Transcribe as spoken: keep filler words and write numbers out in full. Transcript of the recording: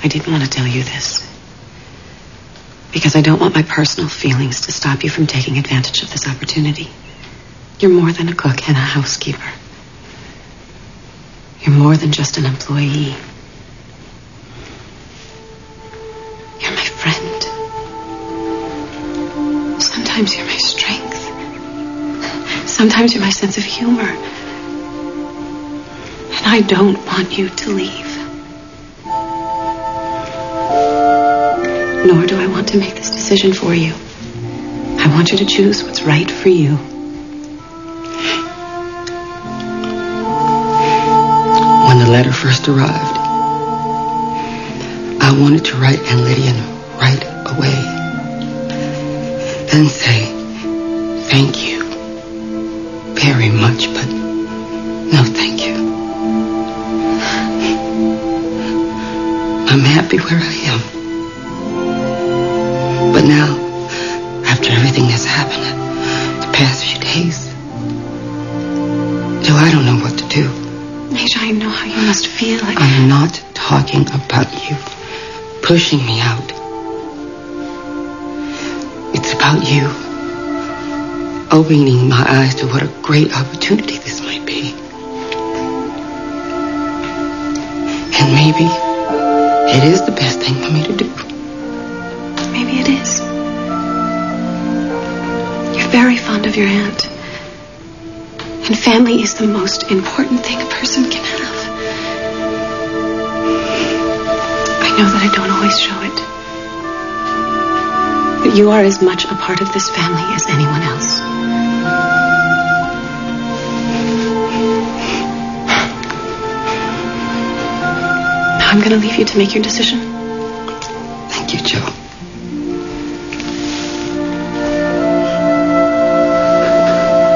I didn't want to tell you this. Because I don't want my personal feelings to stop you from taking advantage of this opportunity. You're more than a cook and a housekeeper. You're more than just an employee. You're my friend. Sometimes you're my strength. Sometimes you're my sense of humor. And I don't want you to leave. Nor do I want to make this decision for you. I want you to choose what's right for you. When the letter first arrived, I wanted to write Aunt Lydian right away and say thank you very much, but no thank you. I'm happy where I am. But now, after everything that's happened the past few days, Joe, I don't know what to do. Major, I know how you must feel. I... I'm not talking about you pushing me out. It's about you opening my eyes to what a great opportunity this might be. And maybe it is the best thing for me to do. Maybe it is. You're very fond of your aunt. And family is the most important thing a person can have. I know that I don't always show it. But you are as much a part of this family as anyone else. Now I'm going to leave you to make your decision. Thank you, Joe.